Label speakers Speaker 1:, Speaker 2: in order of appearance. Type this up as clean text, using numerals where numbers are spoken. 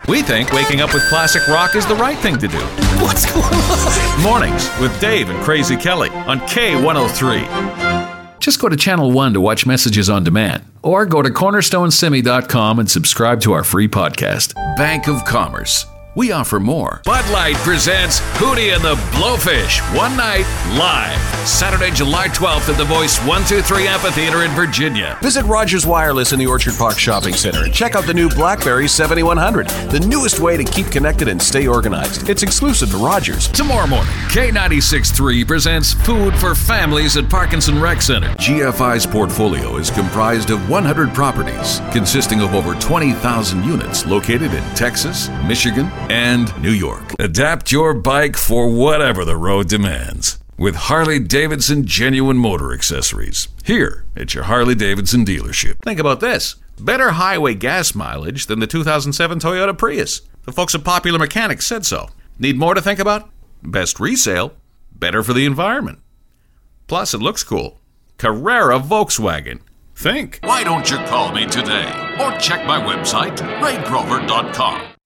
Speaker 1: We think waking up with classic rock is the right thing to do.
Speaker 2: What's going on?
Speaker 1: Mornings with Dave and Crazy Kelly on K103. Just go to Channel 1 to watch Messages on Demand, or go to cornerstonesimi.com and subscribe to our free podcast. Bank of Commerce. We offer more. Bud Light presents Hootie and the Blowfish, one night, live. Saturday, July 12th at the Voice 123 Amphitheater in Virginia.
Speaker 2: Visit Rogers Wireless in the Orchard Park Shopping Center and check out the new BlackBerry 7100, the newest way to keep connected and stay organized. It's exclusive to Rogers.
Speaker 1: Tomorrow morning, K96.3 presents Food for Families at Parkinson Rec Center. GFI's portfolio is comprised of 100 properties, consisting of over 20,000 units located in Texas, Michigan, and New York. Adapt your bike for whatever the road demands with Harley-Davidson genuine motor accessories here at your Harley-Davidson dealership. Think about this. Better highway gas mileage than the 2007 Toyota Prius. The folks at Popular Mechanics said so. Need more to think about? Best resale. Better for the environment. Plus, it looks cool. Carrera Volkswagen. Think. Why don't you call me today? Or check my website, raygrover.com.